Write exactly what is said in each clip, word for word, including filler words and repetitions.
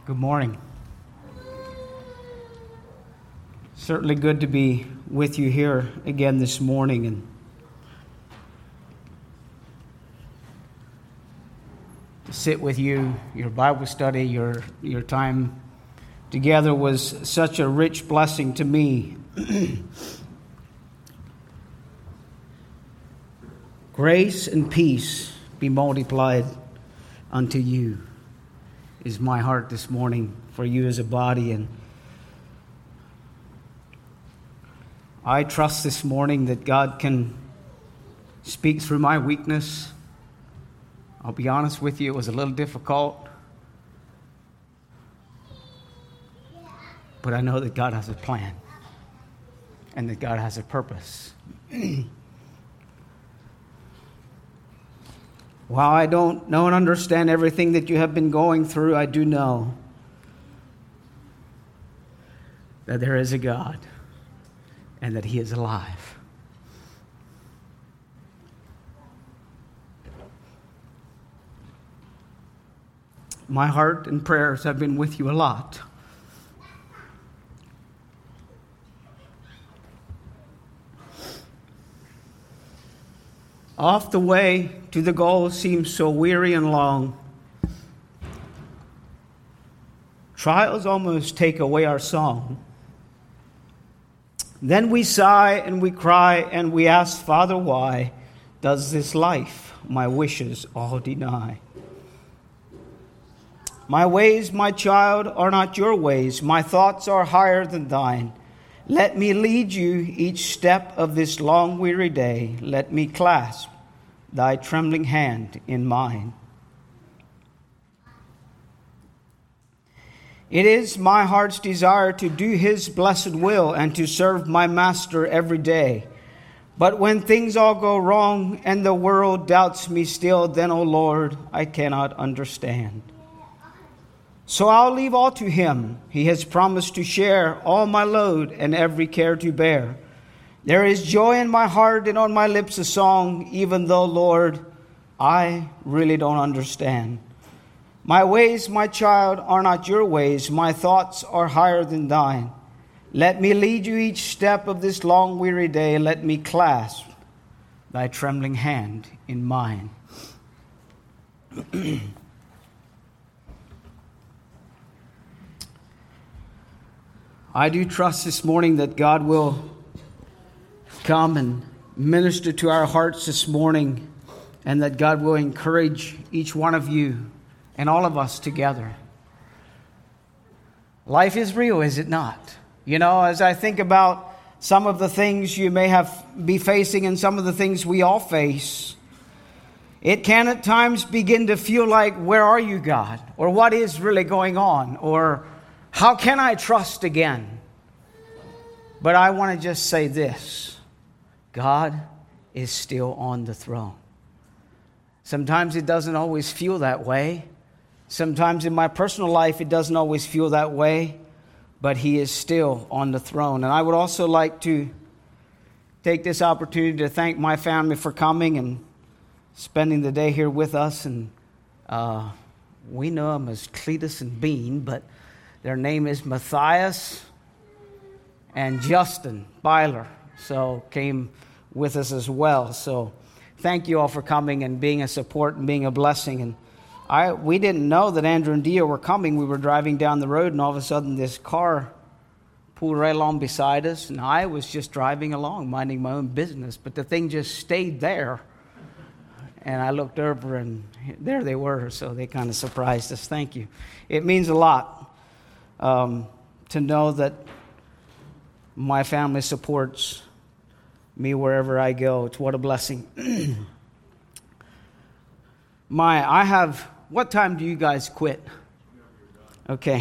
Good morning. Certainly good to be with you here again this morning, and to sit with you. Your Bible study, your your time together was such a rich blessing to me. Grace and peace be multiplied unto you is my heart this morning for you as a body. And I trust this morning that God can speak through my weakness. I'll be honest with you, it was a little difficult. But I know that God has a plan and that God has a purpose. While I don't know and understand everything that you have been going through, I do know that there is a God and that He is alive. My heart and prayers have been with you a lot. Off the way to the goal seems so weary and long. Trials almost take away our song. Then we sigh and we cry and we ask, Father, why does this life my wishes all deny? My ways, my child, are not your ways. My thoughts are higher than thine. Let me lead you each step of this long weary day. Let me clasp thy trembling hand in mine. It is my heart's desire to do His blessed will and to serve my Master every day. But when things all go wrong and the world doubts me still, then, O Lord, I cannot understand. So I'll leave all to Him. He has promised to share all my load and every care to bear. There is joy in my heart and on my lips a song, even though, Lord, I really don't understand. My ways, my child, are not your ways. My thoughts are higher than thine. Let me lead you each step of this long weary day. Let me clasp thy trembling hand in mine. I do trust this morning that God will come and minister to our hearts this morning, and that God will encourage each one of you and all of us together. Life is real, is it not? You know, as I think about some of the things you may have be facing and some of the things we all face, it can at times begin to feel like, where are you, God? Or what is really going on? Or how can I trust again? But I want to just say this. God is still on the throne. Sometimes it doesn't always feel that way. Sometimes in my personal life it doesn't always feel that way. But He is still on the throne. And I would also like to take this opportunity to thank my family for coming and spending the day here with us. And uh, we know them as Cletus and Bean, but their name is Matthias and Justin Byler. So came with us as well. So thank you all for coming and being a support and being a blessing. And I we didn't know that Andrew and Dia were coming. We were driving down the road, and all of a sudden this car pulled right along beside us. And I was just driving along, minding my own business. But the thing just stayed there. And I looked over, and there they were. So they kind of surprised us. Thank you. It means a lot um, to know that my family supports me wherever I go. It's what a blessing. My, I have, what time do you guys quit? Okay.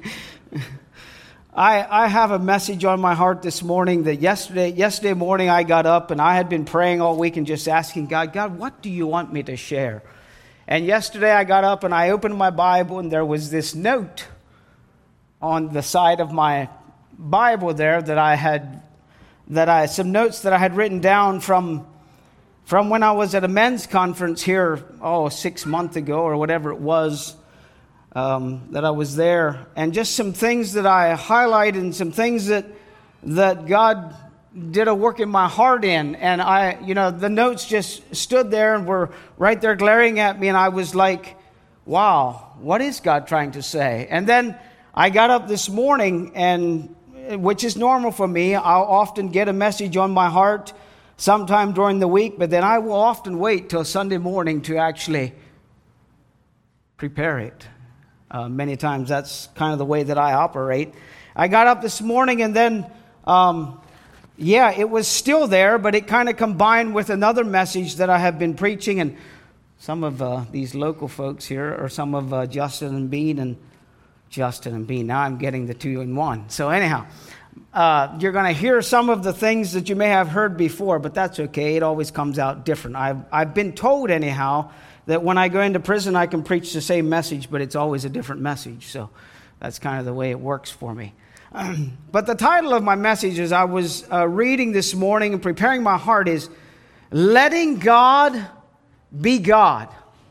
I I have a message on my heart this morning that yesterday, yesterday morning I got up and I had been praying all week and just asking God, God, what do you want me to share? And yesterday I got up and I opened my Bible and there was this note on the side of my Bible there that I had that I some notes that I had written down from from when I was at a men's conference here, oh, six months ago or whatever it was. um, that I was there, and just some things that I highlighted and some things that that God did a work in my heart in. And I, you know, the notes just stood there and were right there glaring at me, and I was like, wow, what is God trying to say? And then I got up this morning, and which is normal for me. I'll often get a message on my heart sometime during the week, but then I will often wait till Sunday morning to actually prepare it. Uh, many times that's kind of the way that I operate. I got up this morning, and then, um, yeah, it was still there, but it kind of combined with another message that I have been preaching, and some of uh, these local folks here are some of uh, Justin and Bean and Justin and Bean. Now I'm getting the two in one. So anyhow, uh, you're going to hear some of the things that you may have heard before, but that's okay. It always comes out different. I've, I've been told anyhow that when I go into prison, I can preach the same message, but it's always a different message. So that's kind of the way it works for me. Um, but the title of my message as I was uh, reading this morning and preparing my heart is Letting God Be God.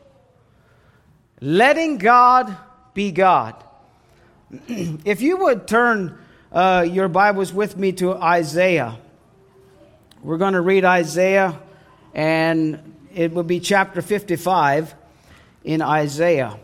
Letting God be God. If you would turn uh, your Bibles with me to Isaiah. We're going to read Isaiah, and it will be chapter fifty-five in Isaiah.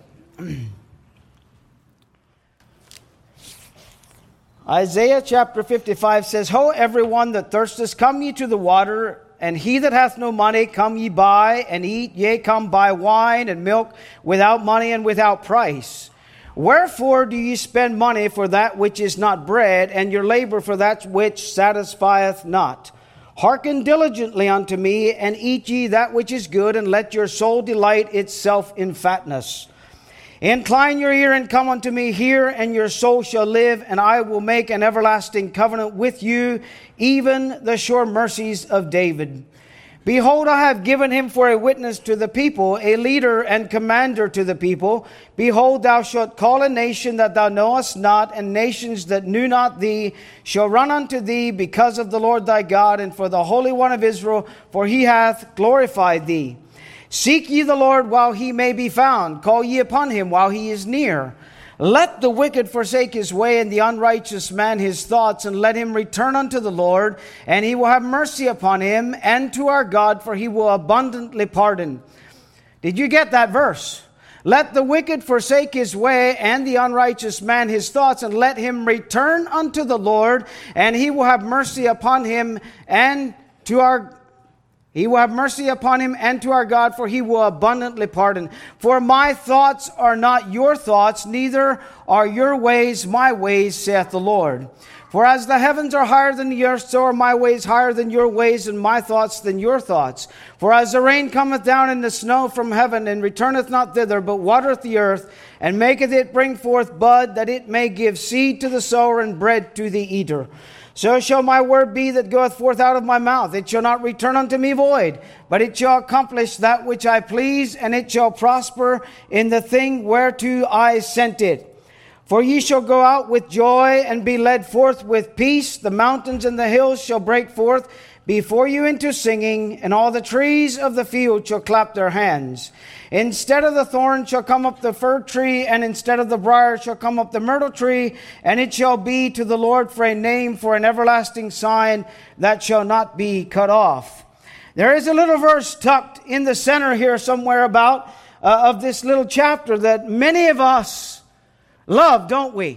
Isaiah chapter fifty-five says, Ho, everyone that thirsteth, come ye to the water, and he that hath no money, come ye buy and eat. Yea, come buy wine and milk without money and without price. Wherefore do ye spend money for that which is not bread, and your labor for that which satisfieth not? Hearken diligently unto me, and eat ye that which is good, and let your soul delight itself in fatness. Incline your ear and come unto me, hear, and your soul shall live, and I will make an everlasting covenant with you, even the sure mercies of David. Behold, I have given him for a witness to the people, a leader and commander to the people. Behold, thou shalt call a nation that thou knowest not, and nations that knew not thee shall run unto thee because of the Lord thy God, and for the Holy One of Israel, for he hath glorified thee. Seek ye the Lord while he may be found. Call ye upon him while he is near. Let the wicked forsake his way, and the unrighteous man his thoughts, and let him return unto the Lord, and he will have mercy upon him, and to our God, for he will abundantly pardon. Did you get that verse? Let the wicked forsake his way, and the unrighteous man his thoughts, and let him return unto the Lord, and he will have mercy upon him, and to our He will have mercy upon him, and to our God, for he will abundantly pardon. For my thoughts are not your thoughts, neither are your ways my ways, saith the Lord. For as the heavens are higher than the earth, so are my ways higher than your ways, and my thoughts than your thoughts. For as the rain cometh down and the snow from heaven, and returneth not thither, but watereth the earth, and maketh it bring forth bud, that it may give seed to the sower and bread to the eater. So shall my word be that goeth forth out of my mouth. It shall not return unto me void, but it shall accomplish that which I please, and it shall prosper in the thing whereto I sent it. For ye shall go out with joy, and be led forth with peace. The mountains and the hills shall break forth before you into singing, and all the trees of the field shall clap their hands. Instead of the thorn shall come up the fir tree, and instead of the briar shall come up the myrtle tree, and it shall be to the Lord for a name, for an everlasting sign that shall not be cut off. There is a little verse tucked in the center here somewhere about uh, of this little chapter that many of us love, don't we?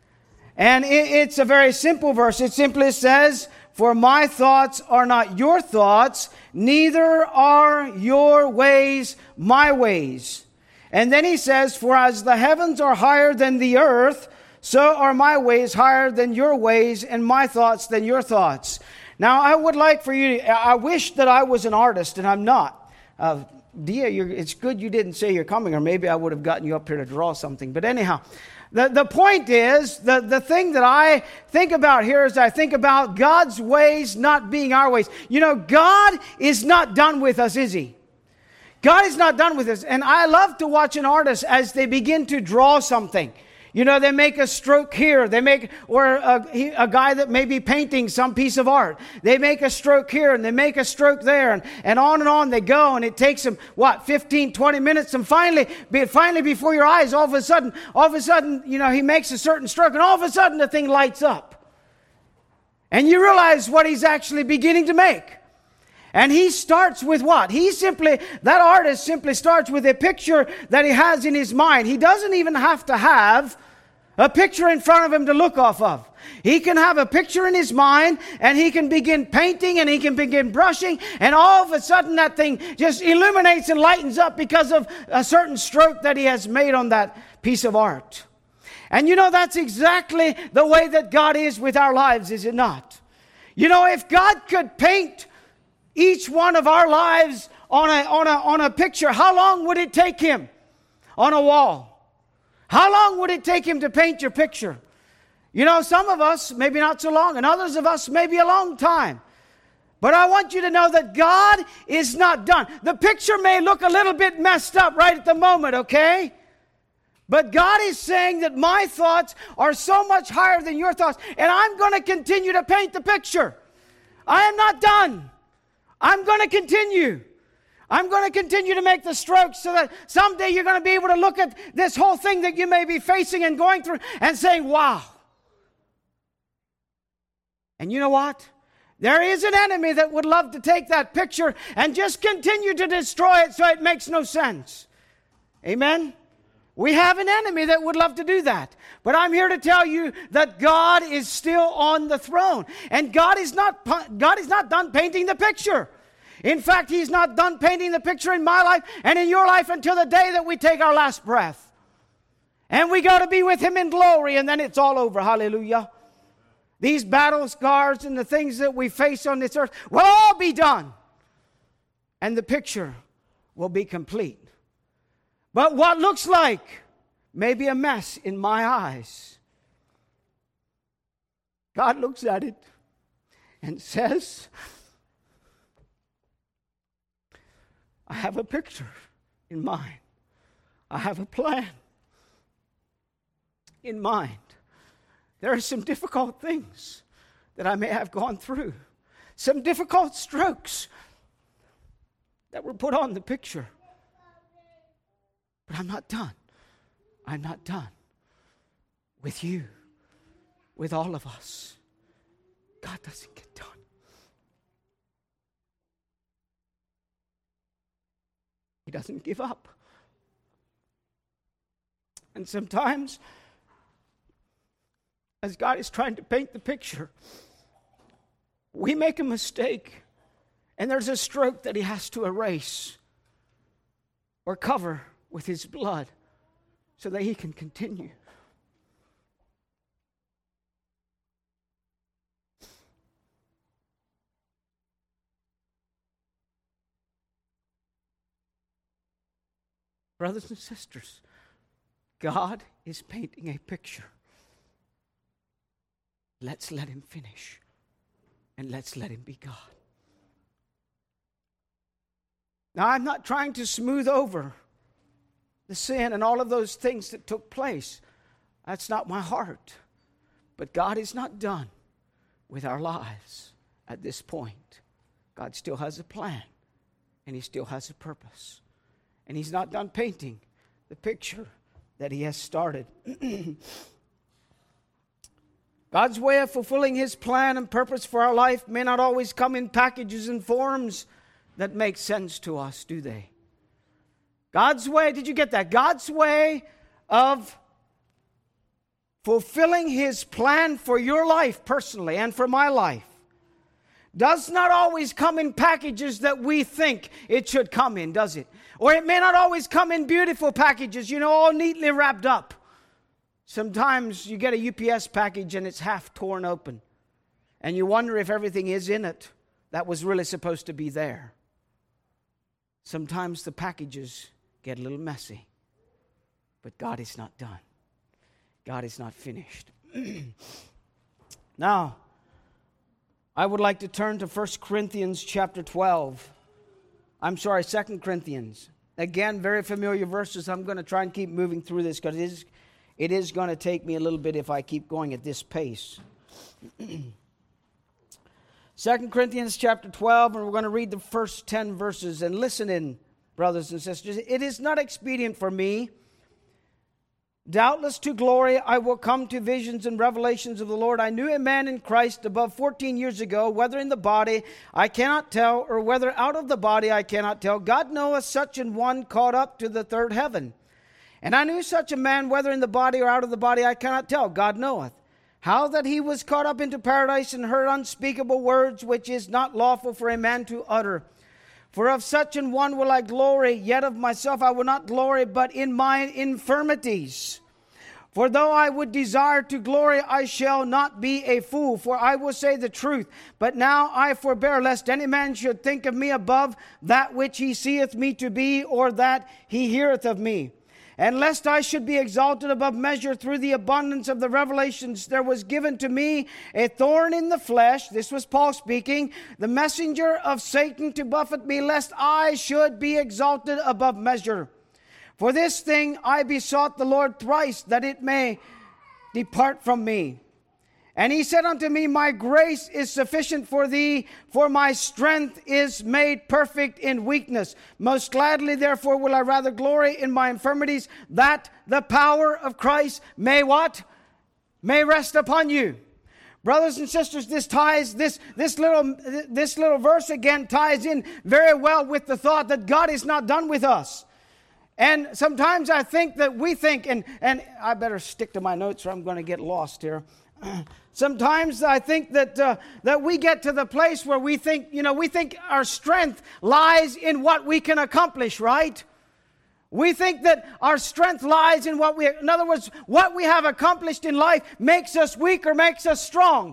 And it, it's a very simple verse. It simply says, For my thoughts are not your thoughts, neither are your ways my ways. And then he says, For as the heavens are higher than the earth, so are my ways higher than your ways, and my thoughts than your thoughts. Now, I would like for you, I wish that I was an artist, and I'm not. Uh, Dia, you're, it's good you didn't say you're coming, or maybe I would have gotten you up here to draw something. But anyhow, the, the point is, the, the thing that I think about here is I think about God's ways not being our ways. You know, God is not done with us, is He? God is not done with us. And I love to watch an artist as they begin to draw something. You know, they make a stroke here. They make, or a, a guy that may be painting some piece of art. They make a stroke here and they make a stroke there, and, and on and on they go. And it takes them, what, fifteen, twenty minutes. And finally, be, finally before your eyes, all of a sudden, all of a sudden, you know, he makes a certain stroke, and all of a sudden the thing lights up. And you realize what he's actually beginning to make. And he starts with what? He simply, that artist simply starts with a picture that he has in his mind. He doesn't even have to have a picture in front of him to look off of. He can have a picture in his mind, and he can begin painting, and he can begin brushing, and all of a sudden that thing just illuminates and lightens up because of a certain stroke that he has made on that piece of art. And you know, that's exactly the way that God is with our lives, is it not? You know, if God could paint each one of our lives on a, on a, on a picture, how long would it take him on a wall? How long would it take him to paint your picture? You know, some of us, maybe not so long, and others of us, maybe a long time. But I want you to know that God is not done. The picture may look a little bit messed up right at the moment, okay? But God is saying that my thoughts are so much higher than your thoughts, and I'm going to continue to paint the picture. I am not done. I'm going to continue. I'm going to continue to make the strokes so that someday you're going to be able to look at this whole thing that you may be facing and going through and saying, wow. And you know what? There is an enemy that would love to take that picture and just continue to destroy it so it makes no sense. Amen? We have an enemy that would love to do that. But I'm here to tell you that God is still on the throne. And God is not, God is not done painting the picture. In fact, He's not done painting the picture in my life and in your life until the day that we take our last breath. And we go to be with Him in glory, and then it's all over. Hallelujah. These battle scars and the things that we face on this earth will all be done. And the picture will be complete. But what looks like maybe a mess in my eyes, God looks at it and says, I have a picture in mind. I have a plan in mind. There are some difficult things that I may have gone through. Some difficult strokes that were put on the picture. But I'm not done. I'm not done with you, with all of us. God doesn't get done. He doesn't give up. And sometimes, as God is trying to paint the picture, we make a mistake, and there's a stroke that He has to erase or cover with His blood so that He can continue. Brothers and sisters, God is painting a picture. Let's let Him finish, and let's let Him be God. Now, I'm not trying to smooth over the sin and all of those things that took place. That's not my heart. But God is not done with our lives at this point. God still has a plan, and He still has a purpose. And He's not done painting the picture that He has started. God's way of fulfilling His plan and purpose for our life may not always come in packages and forms that make sense to us, do they? God's way, did you get that? God's way of fulfilling His plan for your life personally and for my life does not always come in packages that we think it should come in, does it? Or it may not always come in beautiful packages, you know, all neatly wrapped up. Sometimes you get a U P S package and it's half torn open. And you wonder if everything is in it that was really supposed to be there. Sometimes the packages get a little messy. But God is not done. God is not finished. Now, I would like to turn to First Corinthians chapter twelve. I'm sorry, Second Corinthians. Again, very familiar verses. I'm going to try and keep moving through this because it is, It is going to take me a little bit if I keep going at this pace. Second Corinthians chapter twelve, and we're going to read the first ten verses. And listen in, brothers and sisters. It is not expedient for me, doubtless to glory, I will come to visions and revelations of the Lord. I knew a man in Christ above fourteen years ago, whether in the body I cannot tell, or whether out of the body I cannot tell. God knoweth such an one caught up to the third heaven. And I knew such a man, whether in the body or out of the body I cannot tell. God knoweth. How that he was caught up into paradise and heard unspeakable words, which is not lawful for a man to utter. For of such an one will I glory, yet of myself I will not glory, but in my infirmities. For though I would desire to glory, I shall not be a fool, for I will say the truth. But now I forbear, lest any man should think of me above that which he seeth me to be, or that he heareth of me. And lest I should be exalted above measure through the abundance of the revelations, there was given to me a thorn in the flesh. This was Paul speaking. The messenger of Satan to buffet me, lest I should be exalted above measure. For this thing I besought the Lord thrice, that it may depart from me. And he said unto me, my grace is sufficient for thee, for my strength is made perfect in weakness. Most gladly, therefore, will I rather glory in my infirmities, that the power of Christ may what? May rest upon you. Brothers and sisters, this ties, this, this little, this little verse again ties in very well with the thought that God is not done with us. And sometimes I think that we think, and, and I better stick to my notes or I'm going to get lost here. Sometimes I think that uh, that we get to the place where we think, you know, we think our strength lies in what we can accomplish, right? We think that our strength lies in what we, in other words, what we have accomplished in life makes us weak or makes us strong.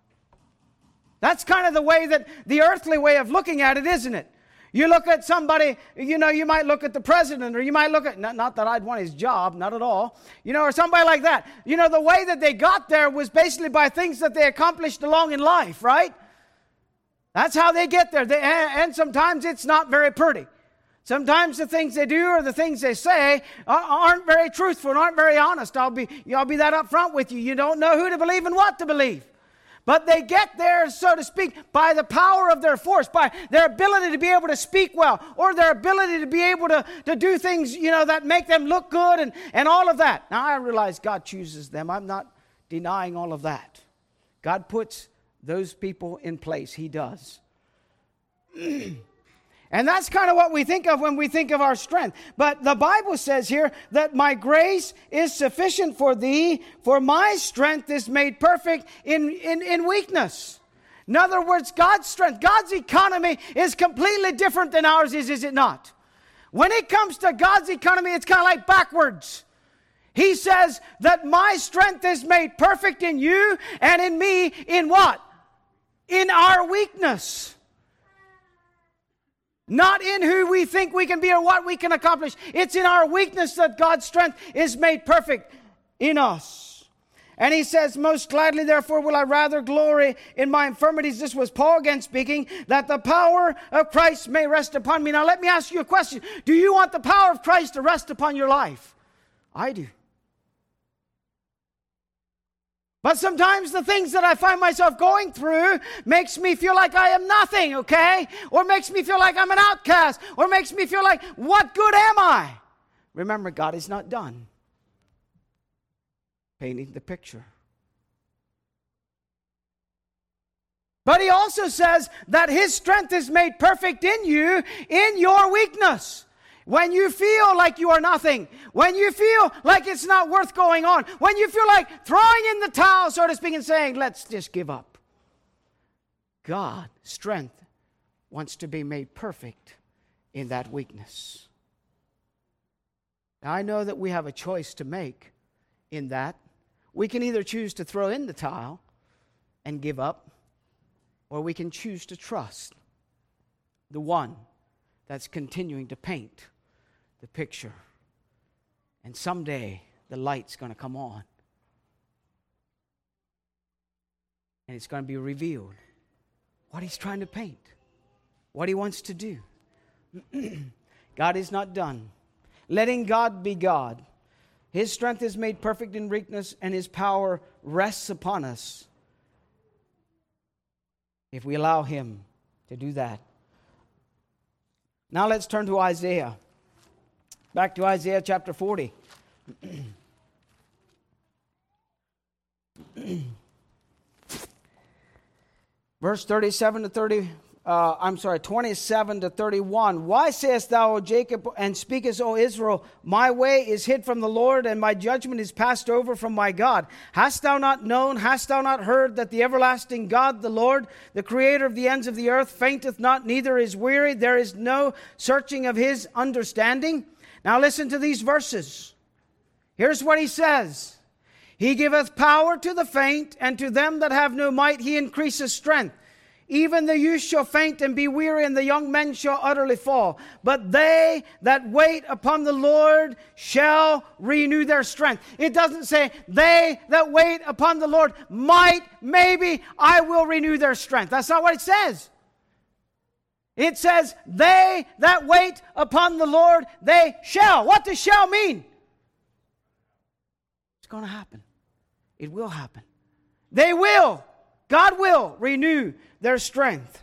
That's kind of the way that the earthly way of looking at it, isn't it? You look at somebody, you know, you might look at the president, or you might look at, not, not that I'd want his job, not at all, you know, or somebody like that. You know, the way that they got there was basically by things that they accomplished along in life, right? That's how they get there. They, and sometimes it's not very pretty. Sometimes the things they do or the things they say aren't very truthful and aren't very honest. I'll be, I'll be that up front with you. You don't know who to believe and what to believe. But they get there, so to speak, by the power of their force, by their ability to be able to speak well, or their ability to be able to, to do things, you know, that make them look good and, and all of that. Now, I realize God chooses them. I'm not denying all of that. God puts those people in place. He does. And that's kind of what we think of when we think of our strength. But the Bible says here that my grace is sufficient for thee, for my strength is made perfect in, in, in weakness. In other words, God's strength, God's economy is completely different than ours is, is it not? When it comes to God's economy, it's kind of like backwards. He says that my strength is made perfect in you and in me in what? In our weakness. Not in who we think we can be or what we can accomplish. It's in our weakness that God's strength is made perfect in us. And he says, most gladly, therefore, will I rather glory in my infirmities. This was Paul again speaking, that the power of Christ may rest upon me. Now, let me ask you a question. Do you want the power of Christ to rest upon your life? I do. But sometimes the things that I find myself going through makes me feel like I am nothing, okay? Or makes me feel like I'm an outcast. Or makes me feel like, what good am I? Remember, God is not done painting the picture. But he also says that his strength is made perfect in you, in your weakness. When you feel like you are nothing, when you feel like it's not worth going on, when you feel like throwing in the towel, so to speak, and saying, let's just give up. God, strength, wants to be made perfect in that weakness. Now, I know that we have a choice to make in that. We can either choose to throw in the towel and give up, or we can choose to trust the one that's continuing to paint the picture. And someday the light's going to come on. And it's going to be revealed what he's trying to paint, what he wants to do. God is not done. Letting God be God. His strength is made perfect in weakness, and His power rests upon us if we allow Him to do that. Now let's turn to Isaiah. Back to Isaiah chapter forty. Verse thirty-seven to thirty. Uh, I'm sorry, twenty-seven to thirty-one. Why sayest thou, O Jacob, and speakest, O Israel, my way is hid from the Lord, and my judgment is passed over from my God? Hast thou not known, hast thou not heard, that the everlasting God, the Lord, the creator of the ends of the earth, fainteth not, neither is weary? There is no searching of His understanding. Now listen to these verses. Here's what He says. He giveth power to the faint, and to them that have no might He increaseth strength. Even the youth shall faint and be weary, and the young men shall utterly fall. But they that wait upon the Lord shall renew their strength. It doesn't say, they that wait upon the Lord might, maybe, I will renew their strength. That's not what it says. It says, they that wait upon the Lord, they shall. What does shall mean? It's going to happen. It will happen. They will. God will renew their strength.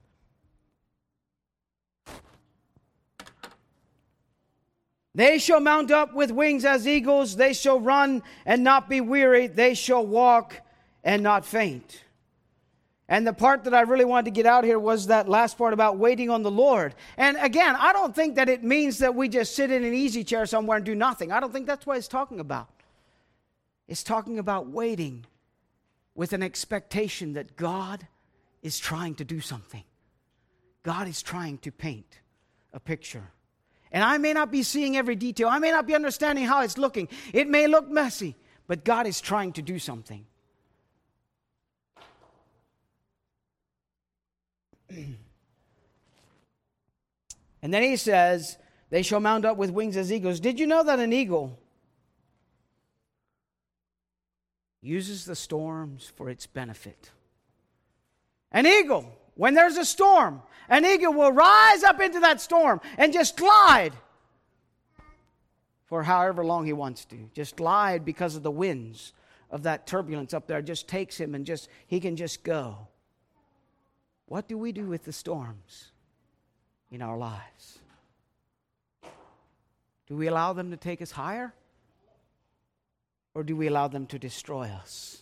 They shall mount up with wings as eagles. They shall run and not be weary. They shall walk and not faint. And the part that I really wanted to get out here was that last part about waiting on the Lord. And again, I don't think that it means that we just sit in an easy chair somewhere and do nothing. I don't think that's what it's talking about. It's talking about waiting with an expectation that God is trying to do something. God is trying to paint a picture. And I may not be seeing every detail. I may not be understanding how it's looking. It may look messy, but God is trying to do something. And then He says, they shall mount up with wings as eagles. Did you know that an eagle uses the storms for its benefit? An eagle, when there's a storm, an eagle will rise up into that storm and just glide for however long he wants to. Just glide because of the winds of that turbulence up there. Just takes him and just he can just go. What do we do with the storms in our lives? Do we allow them to take us higher? Or do we allow them to destroy us?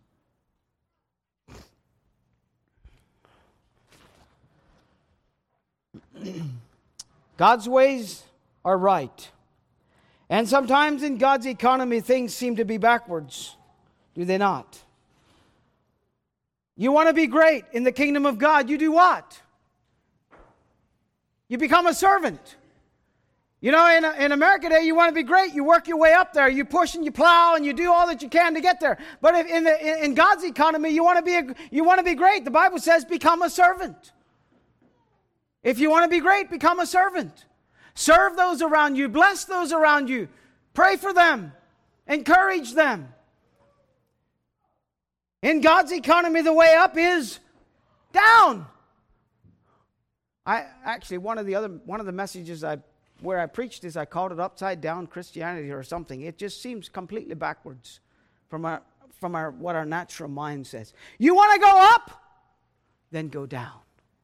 God's ways are right. And sometimes in God's economy, things seem to be backwards. Do they not? You want to be great in the kingdom of God, you do what? You become a servant. You know, in, in America today, you want to be great. You work your way up there. You push and you plow and you do all that you can to get there. But if in, the, in God's economy, you want to be a, you want to be great. The Bible says, become a servant. If you want to be great, become a servant. Serve those around you. Bless those around you. Pray for them. Encourage them. In God's economy, the way up is down. I actually one of the other one of the messages I where I preached this, I called it upside down Christianity or something. It just seems completely backwards from our from our what our natural mind says. You want to go up? Then go down.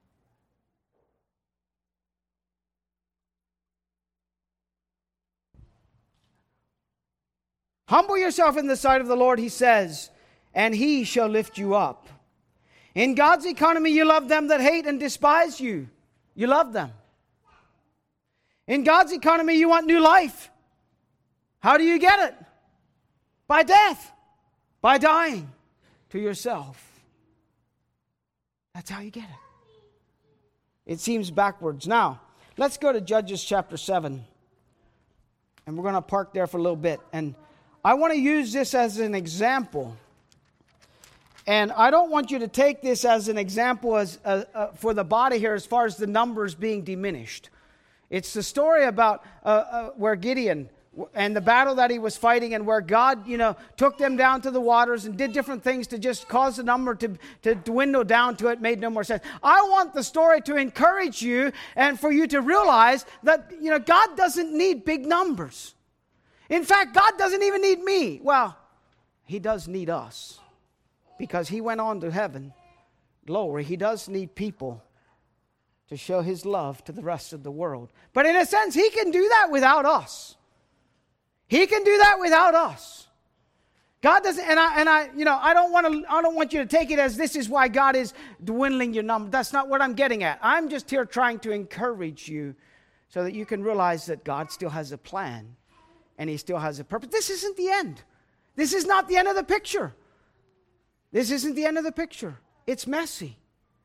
Humble yourself in the sight of the Lord, He says, and He shall lift you up. In God's economy, you love them that hate and despise you. You love them. In God's economy, you want new life. How do you get it? By death. By dying to yourself. That's how you get it. It seems backwards. Now, let's go to Judges chapter seven. And we're going to park there for a little bit. And I want to use this as an example. And I don't want you to take this as an example as uh, uh, for the body here as far as the numbers being diminished. It's the story about uh, uh, where Gideon and the battle that he was fighting and where God, you know, took them down to the waters and did different things to just cause the number to, to dwindle down to it made no more sense. I want the story to encourage you and for you to realize that, you know, God doesn't need big numbers. In fact, God doesn't even need me. Well, he does need us because he went on to heaven. Glory. He does need people to show his love to the rest of the world. But in a sense, he can do that without us. He can do that without us. God doesn't, and I, and I, you know, I don't want to, I don't want you to take it as this is why God is dwindling your number. That's not what I'm getting at. I'm just here trying to encourage you so that you can realize that God still has a plan and he still has a purpose. This isn't the end. This is not the end of the picture. This isn't the end of the picture. It's messy.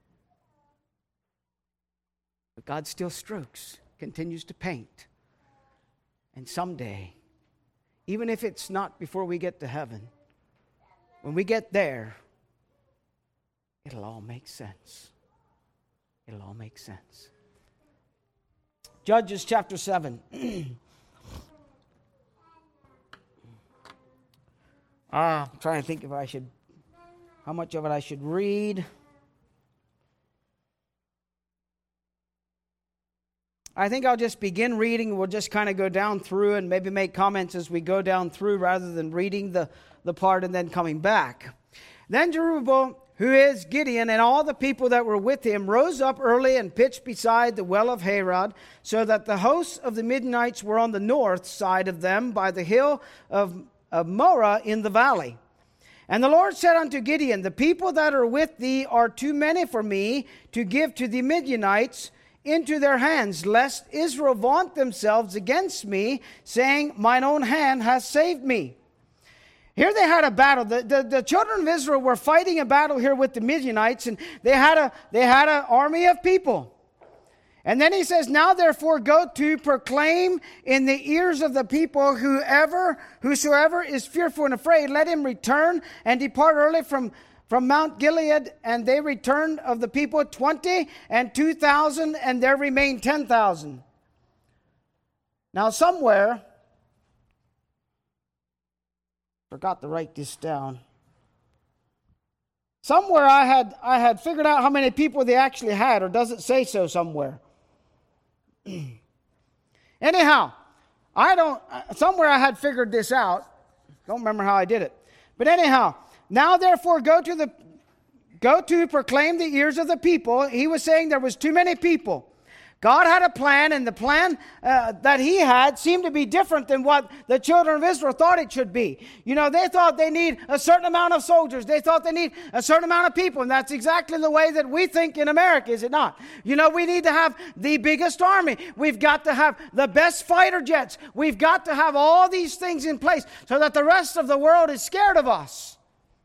But God still strokes, continues to paint. And someday, even if it's not before we get to heaven, when we get there, it'll all make sense. It'll all make sense. Judges chapter seven. ah, I'm trying to think if I should, how much of it I should read. I think I'll just begin reading. We'll just kind of go down through and maybe make comments as we go down through rather than reading the, the part and then coming back. Then Jerubbaal, who is Gideon, and all the people that were with him, rose up early and pitched beside the well of Harod, so that the hosts of the Midianites were on the north side of them by the hill of, of Moreh in the valley. And the Lord said unto Gideon, the people that are with thee are too many for me to give to the Midianites into their hands, lest Israel vaunt themselves against me, saying, mine own hand has saved me. Here they had a battle. The, the, the children of Israel were fighting a battle here with the Midianites, and they had a they had an army of people. And then he says, now therefore go to proclaim in the ears of the people, whoever, whosoever is fearful and afraid, let him return and depart early from From Mount Gilead, and they returned of the people twenty and two thousand, and there remained ten thousand. Now somewhere, forgot to write this down. Somewhere I had I had figured out how many people they actually had, or does it say so somewhere? Anyhow, I don't. Somewhere I had figured this out. Don't remember how I did it, but anyhow. Now, therefore, go to the go to proclaim the ears of the people. He was saying there was too many people. God had a plan, and the plan uh, that he had seemed to be different than what the children of Israel thought it should be. You know, they thought they need a certain amount of soldiers. They thought they need a certain amount of people, and that's exactly the way that we think in America, is it not? You know, we need to have the biggest army. We've got to have the best fighter jets. We've got to have all these things in place so that the rest of the world is scared of us.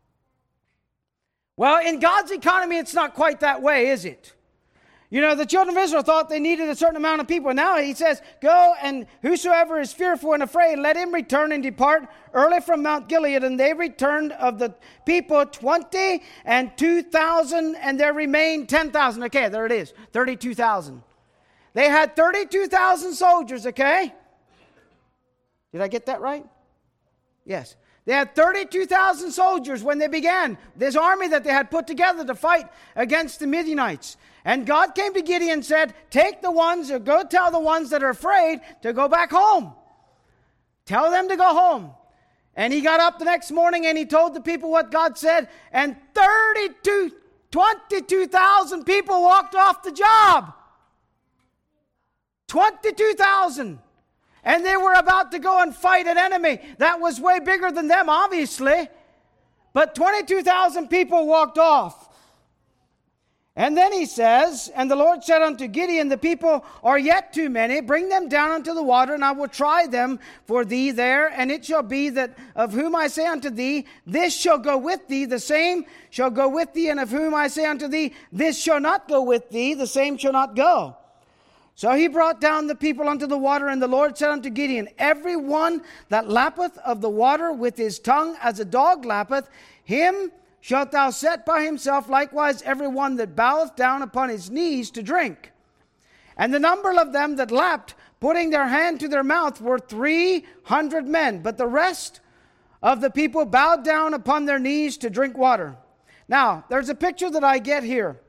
Well, in God's economy, it's not quite that way, is it? You know, the children of Israel thought they needed a certain amount of people. Now he says, go, and whosoever is fearful and afraid, let him return and depart early from Mount Gilead. And they returned of the people twenty and two thousand, and there remained ten thousand. Okay, there it is, thirty-two thousand. They had thirty-two thousand soldiers, okay? Did I get that right? Yes. They had thirty-two thousand soldiers when they began this army that they had put together to fight against the Midianites. And God came to Gideon and said, take the ones, or go tell the ones that are afraid to go back home. Tell them to go home. And he got up the next morning and he told the people what God said. And thirty-two, twenty-two thousand people walked off the job. twenty-two thousand. And they were about to go and fight an enemy that was way bigger than them, obviously. But twenty-two thousand people walked off. And then he says, and the Lord said unto Gideon, the people are yet too many. Bring them down unto the water, and I will try them for thee there. And it shall be that of whom I say unto thee, this shall go with thee, the same shall go with thee. And of whom I say unto thee, this shall not go with thee, the same shall not go. So he brought down the people unto the water, and the Lord said unto Gideon, every one that lappeth of the water with his tongue as a dog lappeth, him shalt thou set by himself, likewise every one that boweth down upon his knees to drink. And the number of them that lapped, putting their hand to their mouth, were three hundred men. But the rest of the people bowed down upon their knees to drink water. Now, there's a picture that I get here.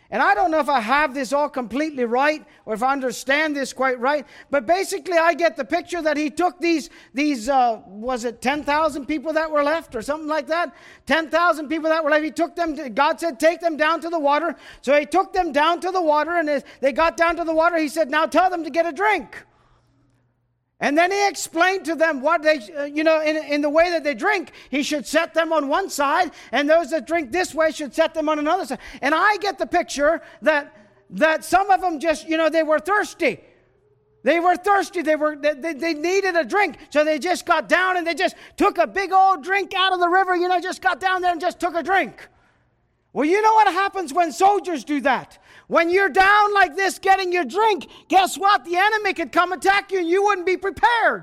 And I don't know if I have this all completely right or if I understand this quite right, but basically I get the picture that he took these, these uh, was it ten thousand people that were left or something like that? ten thousand people that were left. He took them, to, God said, take them down to the water. So he took them down to the water, and as they got down to the water, he said, now tell them to get a drink. And then he explained to them what they, uh, you know, in, in the way that they drink, he should set them on one side, and those that drink this way should set them on another side. And I get the picture that that some of them just, you know, they were thirsty. They were thirsty. They were they, they needed a drink, so they just got down and they just took a big old drink out of the river. You know, just got down there and just took a drink. Well, you know what happens when soldiers do that? When you're down like this getting your drink, guess what? The enemy could come attack you and you wouldn't be prepared.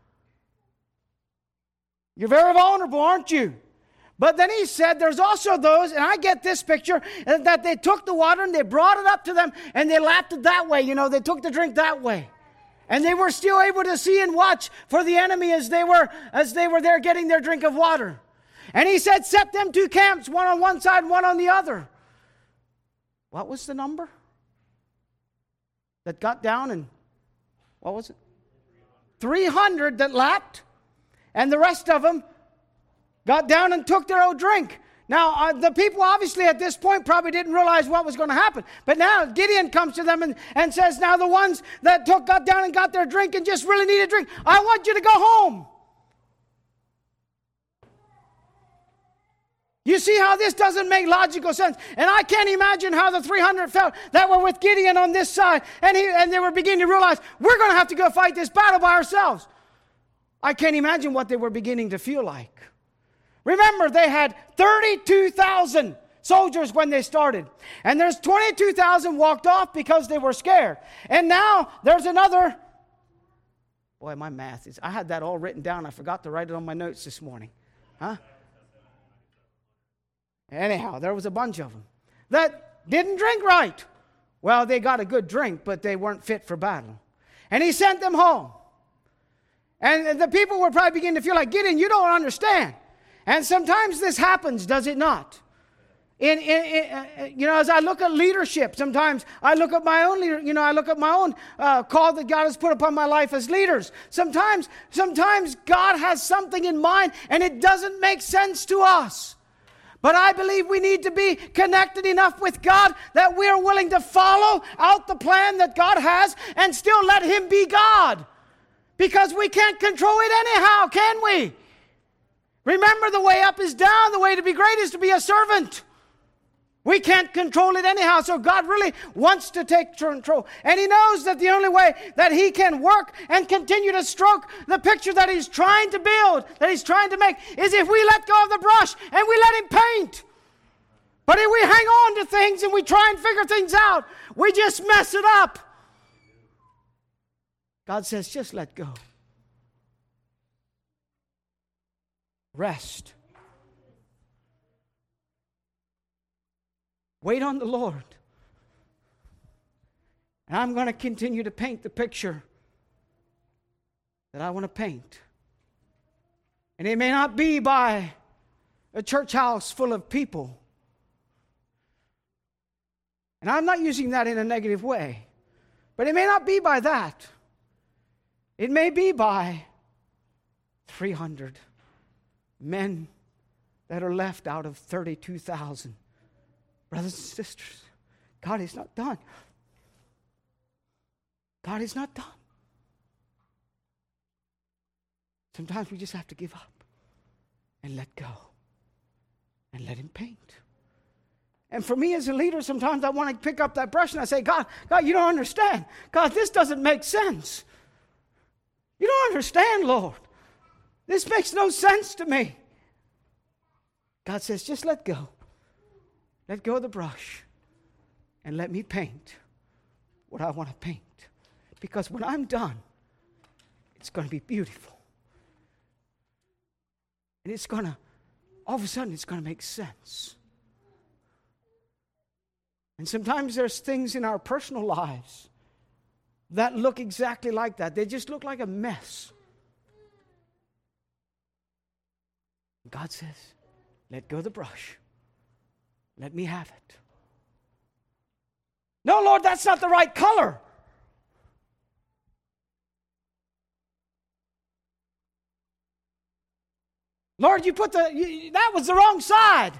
You're very vulnerable, aren't you? But then he said there's also those, and I get this picture, that they took the water and they brought it up to them and they lapped it that way. You know, they took the drink that way. And they were still able to see and watch for the enemy as they were as they were there getting their drink of water. And he said, set them two camps, one on one side, one on the other. What was the number that got down and, what was it? three hundred that lapped, and the rest of them got down and took their own drink. Now, uh, the people obviously at this point probably didn't realize what was going to happen. But now Gideon comes to them and, and says, now the ones that took, got down and got their drink and just really need a drink, I want you to go home. You see how this doesn't make logical sense. And I can't imagine how the three hundred felt that were with Gideon on this side. And, he, and they were beginning to realize, we're going to have to go fight this battle by ourselves. I can't imagine what they were beginning to feel like. Remember, they had thirty-two thousand soldiers when they started. And there's twenty-two thousand walked off because they were scared. And now there's another. Boy, my math is, I had that all written down. I forgot to write it on my notes this morning. Huh? Anyhow, there was a bunch of them that didn't drink right. Well, they got a good drink, but they weren't fit for battle. And he sent them home. And the people were probably beginning to feel like, Gideon, you don't understand. And sometimes this happens, does it not? In, in, in uh, you know, as I look at leadership, sometimes I look at my own leader. You know, I look at my own uh, call that God has put upon my life as leaders. Sometimes, sometimes God has something in mind, and it doesn't make sense to us. But I believe we need to be connected enough with God that we're willing to follow out the plan that God has and still let Him be God. Because we can't control it anyhow, can we? Remember, the way up is down. The way to be great is to be a servant. We can't control it anyhow, so God really wants to take control. And He knows that the only way that He can work and continue to stroke the picture that He's trying to build, that He's trying to make, is if we let go of the brush and we let Him paint. But if we hang on to things and we try and figure things out, we just mess it up. God says, just let go. Rest. Wait on the Lord. And I'm going to continue to paint the picture that I want to paint. And it may not be by a church house full of people. And I'm not using that in a negative way. But it may not be by that. It may be by three hundred men that are left out of thirty-two thousand. Brothers and sisters, God is not done. God is not done. Sometimes we just have to give up and let go and let Him paint. And for me as a leader, sometimes I want to pick up that brush and I say, God, God, you don't understand. God, this doesn't make sense. You don't understand, Lord. This makes no sense to me. God says, just let go. Let go of the brush and let me paint what I want to paint. Because when I'm done, it's going to be beautiful. And it's going to, all of a sudden, it's going to make sense. And sometimes there's things in our personal lives that look exactly like that. They just look like a mess. God says, let go of the brush. Let me have it. No, Lord, that's not the right color. Lord, you put the, you, that was the wrong side.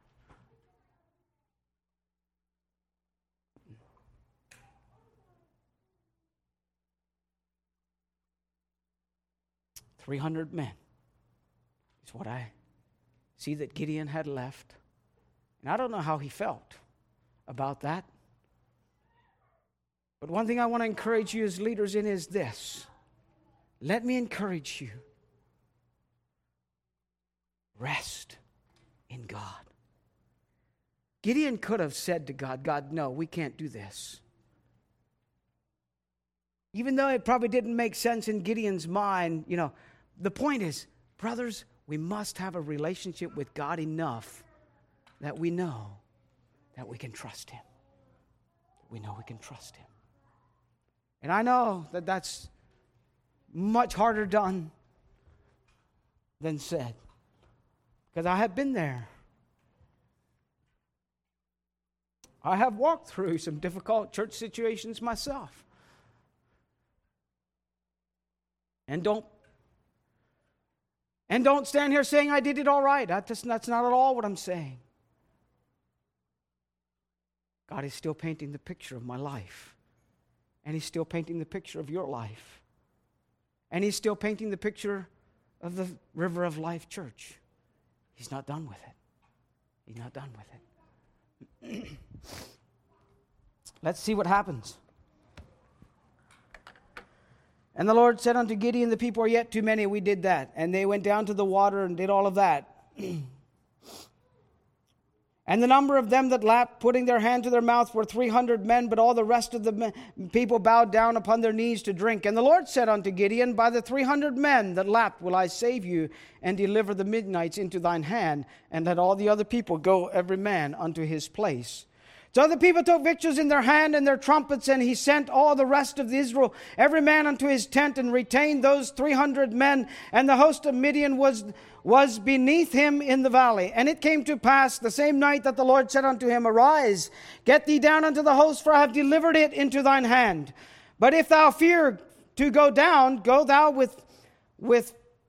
Three hundred men is what I see that Gideon had left. And I don't know how he felt about that. But one thing I want to encourage you as leaders in is this. Let me encourage you. Rest in God. Gideon could have said to God, God, no, we can't do this. Even though it probably didn't make sense in Gideon's mind, you know, the point is, brothers, we must have a relationship with God enough that we know that we can trust Him. We know we can trust Him. And I know that that's much harder done than said. Because I have been there. I have walked through some difficult church situations myself. And don't and don't stand here saying I did it all right. That just, that's not at all what I'm saying. God is still painting the picture of my life. And He's still painting the picture of your life. And He's still painting the picture of the River of Life Church. He's not done with it. He's not done with it. Let's see what happens. And the Lord said unto Gideon, the people are yet too many. We did that. And they went down to the water and did all of that. And the number of them that lapped, putting their hand to their mouth, were three hundred men, but all the rest of the people bowed down upon their knees to drink. And the Lord said unto Gideon, by the three hundred men that lapped will I save you, and deliver the Midianites into thine hand, and let all the other people go every man unto his place. So the people took victuals in their hand and their trumpets, and he sent all the rest of Israel, every man unto his tent, and retained those three hundred men. And the host of Midian was, was beneath him in the valley. And it came to pass the same night that the Lord said unto him, arise, get thee down unto the host, for I have delivered it into thine hand. But if thou fear to go down, go thou with, with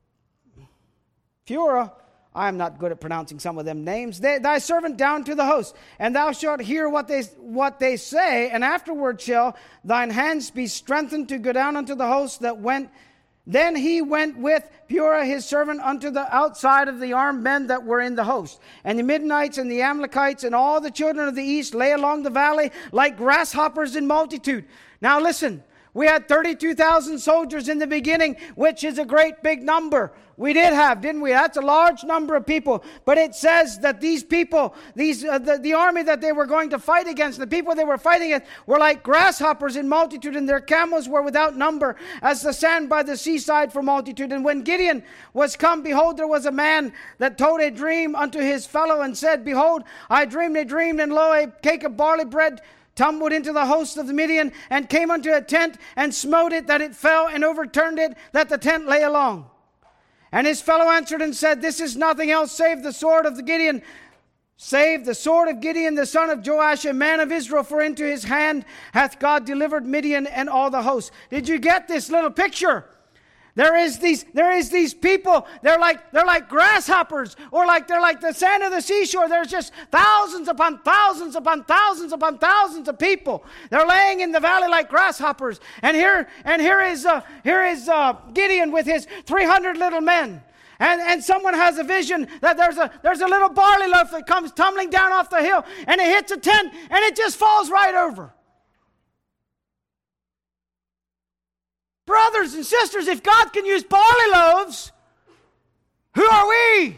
Purah. I am not good at pronouncing some of them names. They, thy servant down to the host, and thou shalt hear what they what they say, and afterward shall thine hands be strengthened to go down unto the host that went. Then he went with Purah his servant unto the outside of the armed men that were in the host. And the Midianites and the Amalekites and all the children of the east lay along the valley like grasshoppers in multitude. Now listen. We had thirty-two thousand soldiers in the beginning, which is a great big number. We did have, didn't we? That's a large number of people. But it says that these people, these uh, the, the army that they were going to fight against, the people they were fighting against, were like grasshoppers in multitude, and their camels were without number, as the sand by the seaside for multitude. And when Gideon was come, behold, there was a man that told a dream unto his fellow, and said, behold, I dreamed a dream, and lo, a cake of barley bread tumbled into the host of the Midian, and came unto a tent, and smote it, that it fell, and overturned it, that the tent lay along. And his fellow answered and said, this is nothing else save the sword of the Gideon, save the sword of Gideon, the son of Joash, a man of Israel, for into his hand hath God delivered Midian and all the host. Did you get this little picture? There is these, there is these people, they're like, they're like grasshoppers, or like, they're like the sand of the seashore. There's just thousands upon thousands upon thousands upon thousands of people. They're laying in the valley like grasshoppers. And here, and here is, uh, here is uh, Gideon with his three hundred little men. And, and someone has a vision that there's a, there's a little barley loaf that comes tumbling down off the hill, and it hits a tent, and it just falls right over. Brothers and sisters, if God can use barley loaves, who are we?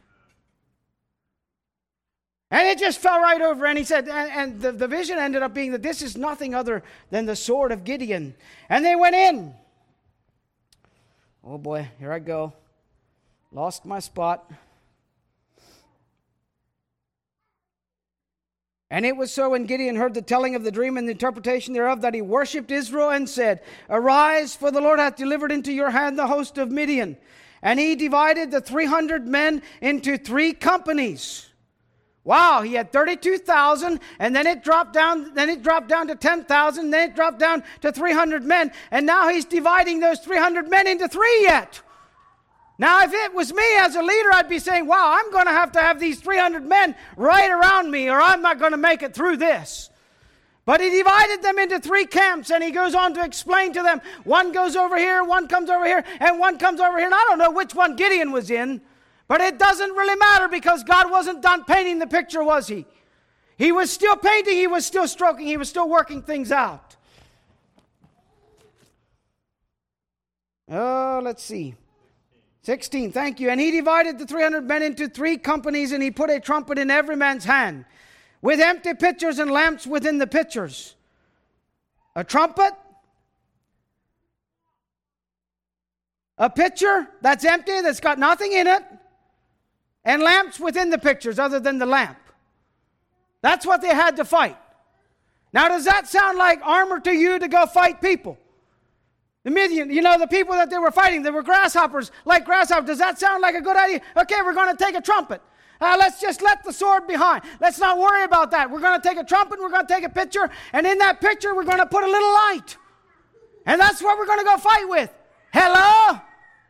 And it just fell right over. And he said, and, and the, the vision ended up being that this is nothing other than the sword of Gideon. And they went in. Oh boy, here I go. Lost my spot. And it was so when Gideon heard the telling of the dream and the interpretation thereof, that he worshipped Israel and said, arise, for the Lord hath delivered into your hand the host of Midian. And he divided the three hundred men into three companies. Wow, he had thirty-two thousand, and then it dropped down, then it dropped down to ten thousand, then it dropped down to three hundred men, and now he's dividing those three hundred men into three yet. Now, if it was me as a leader, I'd be saying, wow, I'm going to have to have these three hundred men right around me, or I'm not going to make it through this. But he divided them into three camps, and he goes on to explain to them, one goes over here, one comes over here, and one comes over here. And I don't know which one Gideon was in, but it doesn't really matter because God wasn't done painting the picture, was he? He was still painting, he was still stroking, he was still working things out. Oh, let's see. sixteen, thank you. And he divided the three hundred men into three companies, and he put a trumpet in every man's hand, with empty pitchers and lamps within the pitchers. A trumpet, a pitcher that's empty, that's got nothing in it, and lamps within the pitchers other than the lamp. That's what they had to fight. Now, does that sound like armor to you to go fight people? The Midian, you know, the people that they were fighting, they were grasshoppers, like grasshoppers. Does that sound like a good idea? Okay, we're going to take a trumpet. Uh, let's just let the sword behind. Let's not worry about that. We're going to take a trumpet, we're going to take a pitcher, and in that pitcher, we're going to put a little light. And that's what we're going to go fight with. Hello?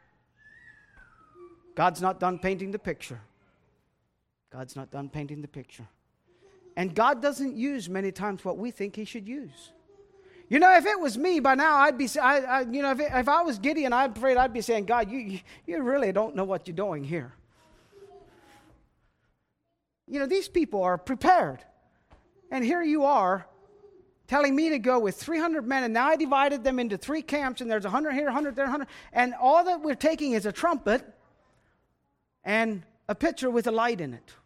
God's not done painting the picture. God's not done painting the picture. And God doesn't use many times what we think he should use. You know, if it was me by now, I'd be, I, I, you know, if, it, if I was Gideon, I'm afraid I'd be saying, God, you, you really don't know what you're doing here. You know, these people are prepared. And here you are telling me to go with three hundred men, and now I divided them into three camps, and there's one hundred here, one hundred there, one hundred, and all that we're taking is a trumpet and a pitcher with a light in it.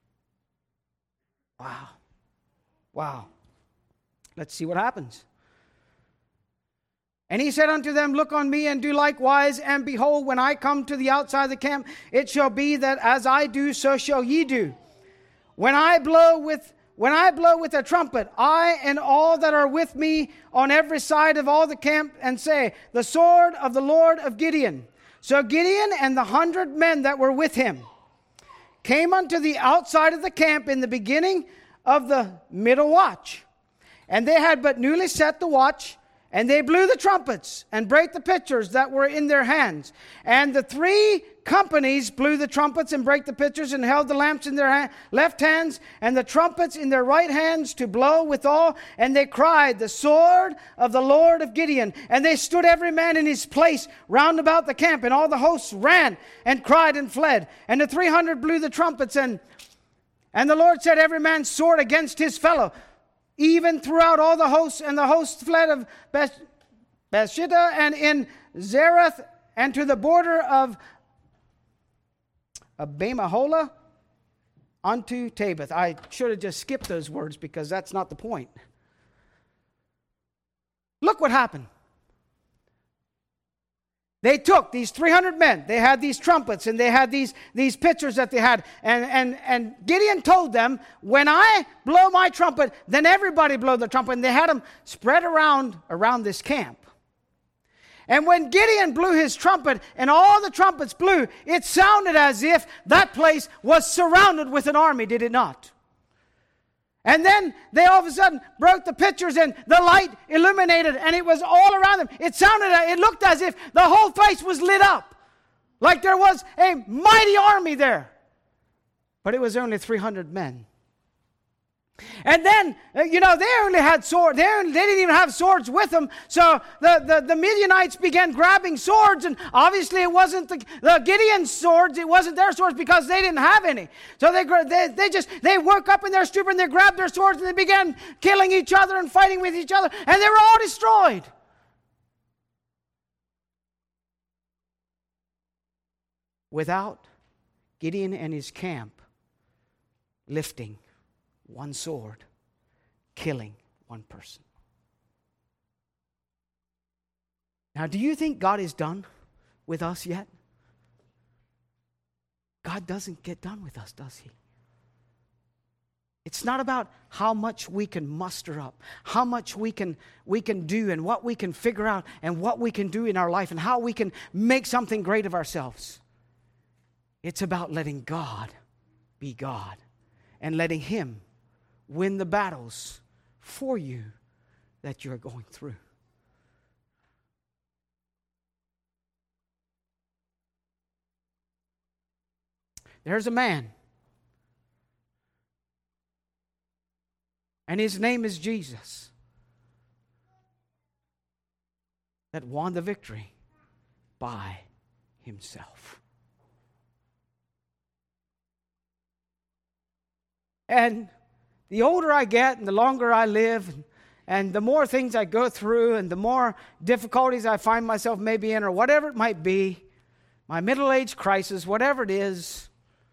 Wow. Wow. Let's see what happens. And he said unto them, look on me and do likewise, and behold, when I come to the outside of the camp, it shall be that as I do, so shall ye do. When I blow with when I blow with a trumpet, I and all that are with me on every side of all the camp, and say, the sword of the Lord of Gideon. So Gideon and the hundred men that were with him came unto the outside of the camp in the beginning of the middle watch. And they had but newly set the watch, and they blew the trumpets and brake the pitchers that were in their hands. And the three companies blew the trumpets and brake the pitchers, and held the lamps in their ha- left hands and the trumpets in their right hands to blow withal. And they cried, the sword of the Lord of Gideon. And they stood every man in his place round about the camp, and all the hosts ran and cried and fled. And the three hundred blew the trumpets, and and the Lord set every man's sword against his fellow, even throughout all the hosts. And the hosts fled of Beth- Bethshitta and in Zareth, and to the border of Abemahola unto Tabith. I should have just skipped those words because that's not the point. Look what happened. They took these three hundred men. They had these trumpets, and they had these, these pitchers that they had. And, and, and Gideon told them, when I blow my trumpet, then everybody blow the trumpet. And they had them spread around, around this camp. And when Gideon blew his trumpet, and all the trumpets blew, it sounded as if that place was surrounded with an army, did it not? And then they all of a sudden broke the pitchers, and the light illuminated, and it was all around them. It sounded, it looked as if the whole place was lit up, like there was a mighty army there. But it was only three hundred men. And then, you know, they only had swords. They, only, they didn't even have swords with them. So the, the, the Midianites began grabbing swords. And obviously it wasn't the, the Gideon's swords. It wasn't their swords because they didn't have any. So they, they, they just, they woke up in their stupor and they grabbed their swords and they began killing each other and fighting with each other. And they were all destroyed. Without Gideon and his camp lifting one sword, killing one person. Now, do you think God is done with us yet? God doesn't get done with us, does he? It's not about how much we can muster up, how much we can we can do, and what we can figure out, and what we can do in our life, and how we can make something great of ourselves. It's about letting God be God. and letting Him win the battles for you that you're going through. There's a man, and his name is Jesus, that won the victory by himself. And the older I get and the longer I live, and, and the more things I go through and the more difficulties I find myself maybe in, or whatever it might be, my middle-age crisis, whatever it is,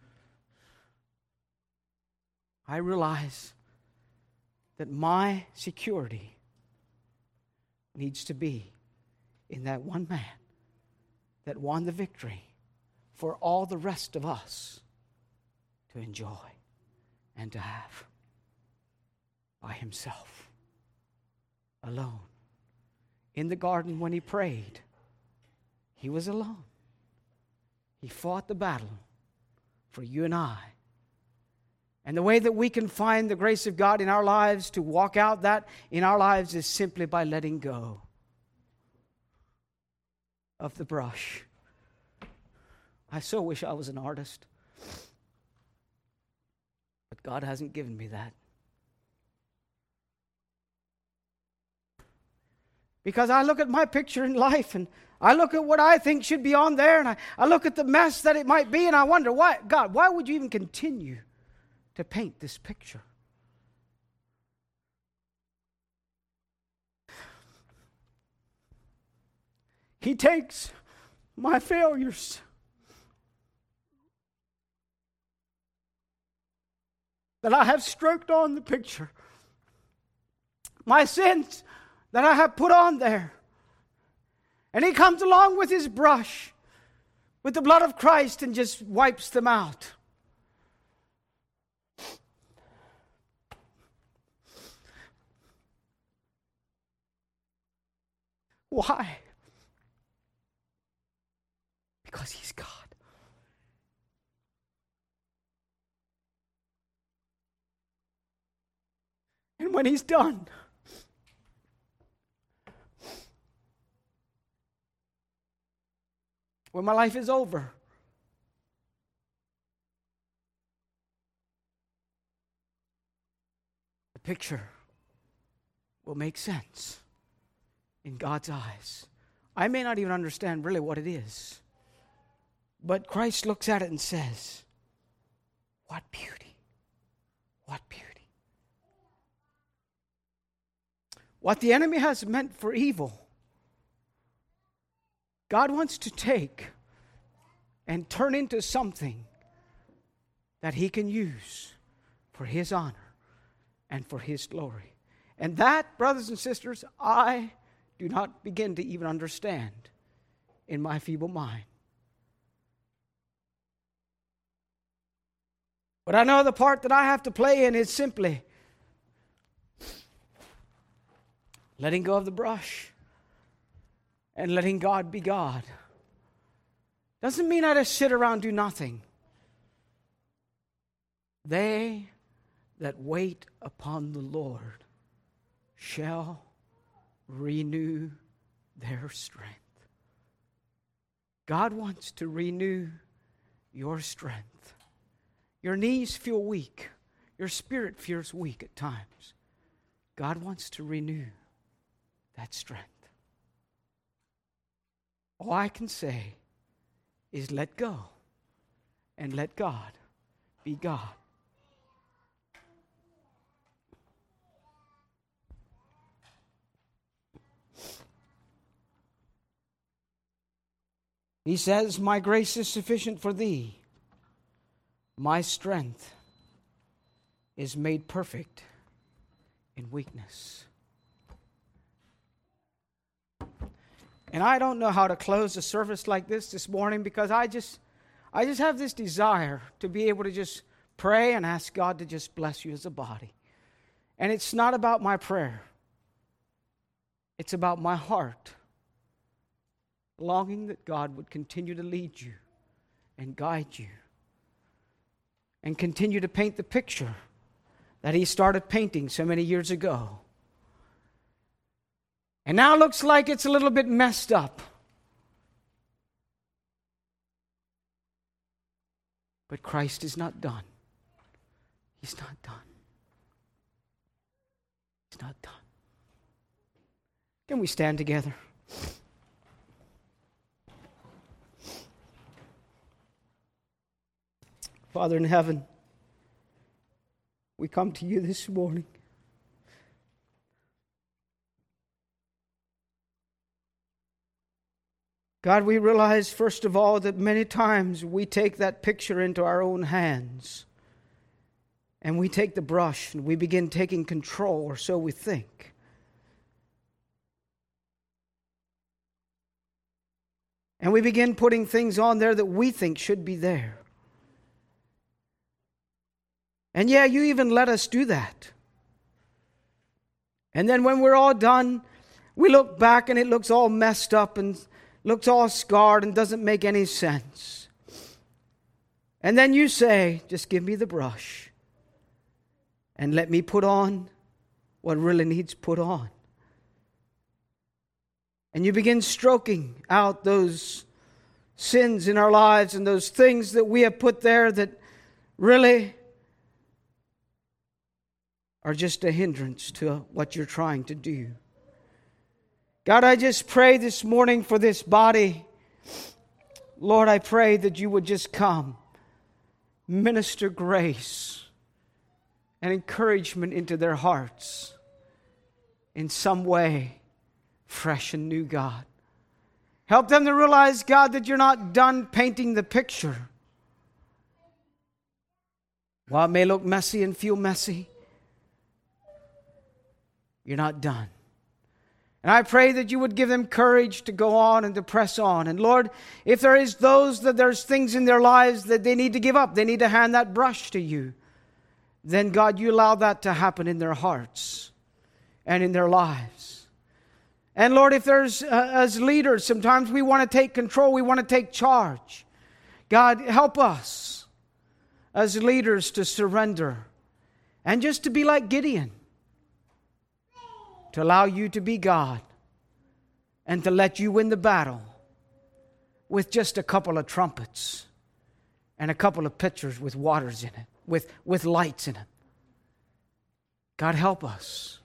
I realize that my security needs to be in that one man that won the victory for all the rest of us to enjoy and to have by himself, alone. In the garden when he prayed, he was alone. He fought the battle for you and I. And the way that we can find the grace of God in our lives to walk out that in our lives is simply by letting go of the brush. I so wish I was an artist, but God hasn't given me that. Because I look at my picture in life and I look at what I think should be on there, and I, I look at the mess that it might be, and I wonder, why, God, why would you even continue to paint this picture? He takes my failures that I have stroked on the picture, my sins that I have put on there, and He comes along with His brush, with the blood of Christ, and just wipes them out. Why? Because He's God. And when He's done, when my life is over, the picture will make sense in God's eyes. I may not even understand really what it is, but Christ looks at it and says, what beauty, what beauty. What the enemy has meant for evil, God wants to take and turn into something that He can use for His honor and for His glory. And that, brothers and sisters, I do not begin to even understand in my feeble mind. But I know the part that I have to play in is simply letting go of the brush and letting God be God. Doesn't mean I just sit around and do nothing. They that wait upon the Lord shall renew their strength. God wants to renew your strength. Your knees feel weak. Your spirit feels weak at times. God wants to renew that strength. All I can say is let go and let God be God. He says, my grace is sufficient for thee. My strength is made perfect in weakness. And I don't know how to close a service like this this morning, because I just, I just have this desire to be able to just pray and ask God to just bless you as a body. And it's not about my prayer. It's about my heart longing that God would continue to lead you and guide you. and continue to paint the picture that He started painting so many years ago. And now it looks like it's a little bit messed up. But Christ is not done. He's not done. He's not done. Can we stand together? Father in heaven, we come to you this morning. God, we realize, first of all, that many times we take that picture into our own hands. And we take the brush and we begin taking control, or so we think. And we begin putting things on there that we think should be there. And yeah, you even let us do that. And then when we're all done, we look back and it looks all messed up and looks all scarred and doesn't make any sense. And then you say, just give me the brush and let me put on what really needs put on. And you begin stroking out those sins in our lives and those things that we have put there that really are just a hindrance to what you're trying to do. God, I just pray this morning for this body. Lord, I pray that you would just come, minister grace and encouragement into their hearts in some way, fresh and new, God. Help them to realize, God, that you're not done painting the picture. While it may look messy and feel messy, you're not done. And I pray that you would give them courage to go on and to press on. And Lord, if there is those that there's things in their lives that they need to give up, they need to hand that brush to you, then God, you allow that to happen in their hearts and in their lives. And Lord, if there's, uh, as leaders, sometimes we want to take control, we want to take charge. God, help us as leaders to surrender and just to be like Gideon, to allow you to be God and to let you win the battle with just a couple of trumpets and a couple of pitchers with waters in it, with, with lights in it. God, help us.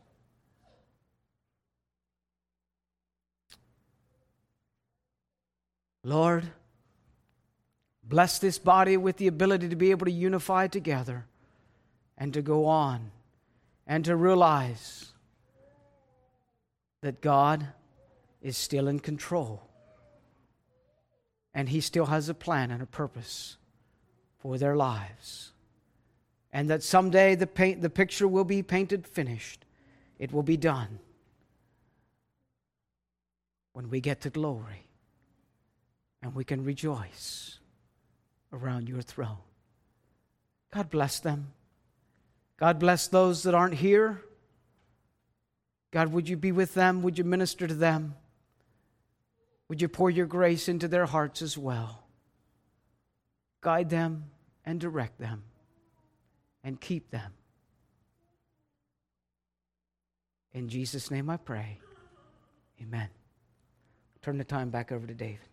Lord, bless this body with the ability to be able to unify together and to go on and to realize that God is still in control and He still has a plan and a purpose for their lives. And that someday the paint, the picture will be painted, finished. It will be done when we get to glory and we can rejoice around your throne. God bless them. God bless those that aren't here. God, would you be with them? Would you minister to them? Would you pour your grace into their hearts as well? Guide them and direct them and keep them. In Jesus' name I pray. Amen. Turn the time back over to David.